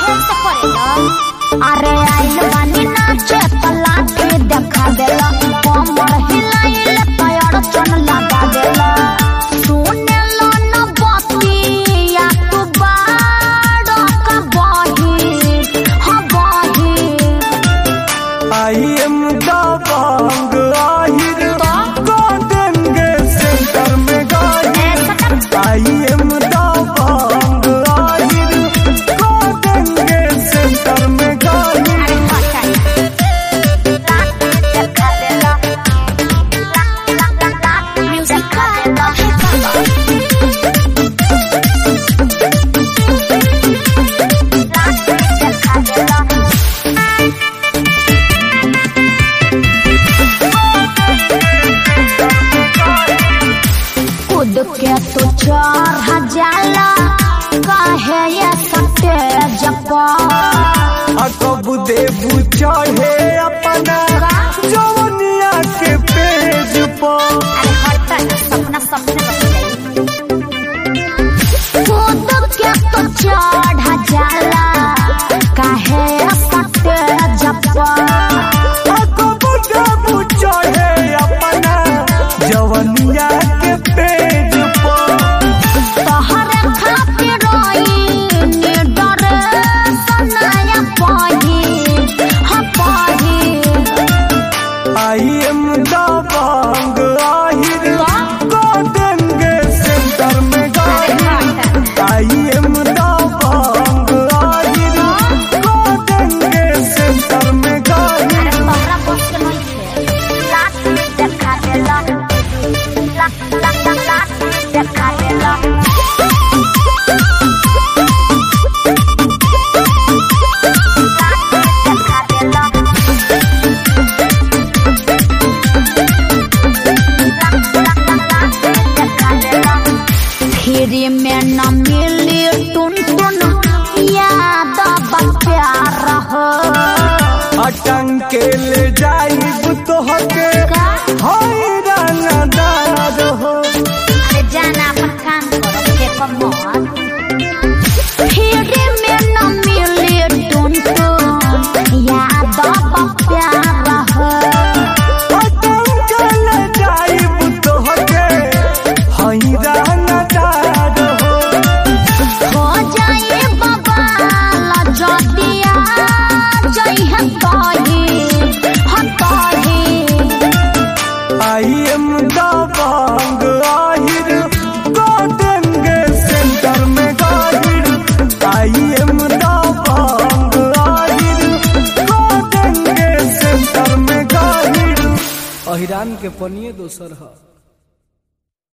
अरे आइल बानी नाचे तला के देखा देला कमर हिलाइले पैर चन लगा देला सुने लो न बतिया तू बाड़ो का बही हाँ बही आई एम दबंग आहिर को देंगे सेंटर में गाहिर आई एम दबंग आहिर को देंगे सेंटर में गाहिर कूद के तो चढ़ जाला काहे ये सटे जपा कब देबू चढ़े अपना जवनिया के पेज पर सपना सपने कूद के तो चढ़ जाला काहे ये सटे जपा कब देबू चढ़े अपना जवनिया के पेज पर तोहरे खातिर रोई डरे सनाया पाही हाँ पाही आई एम दबंग आहिर को देंगे सेंटर में गाहिर आई एम दबंग आहिर को देंगे सेंटर में गाहिर तोहरा बस के नहीं थे लात देखा देला लात देखा देला फिर में न मिली टुन टुन याद प्यार हो अटंग के ले जाई तोहके हैरानदार हो अरे जाना अपन काम करो के कमर फिर में न मिली टुन टुन याद प्यार हो अटंग के ले जाई तोहके हैरानदार हो हो जाए बबाला जदिया जई हम कही हम कही आई एम दबंग आहिर को देंगे सेंटर में गाहिर आई एम दबंग आहिर को देंगे सेंटर में गाहिर अहिरान के पनिए दोसर है।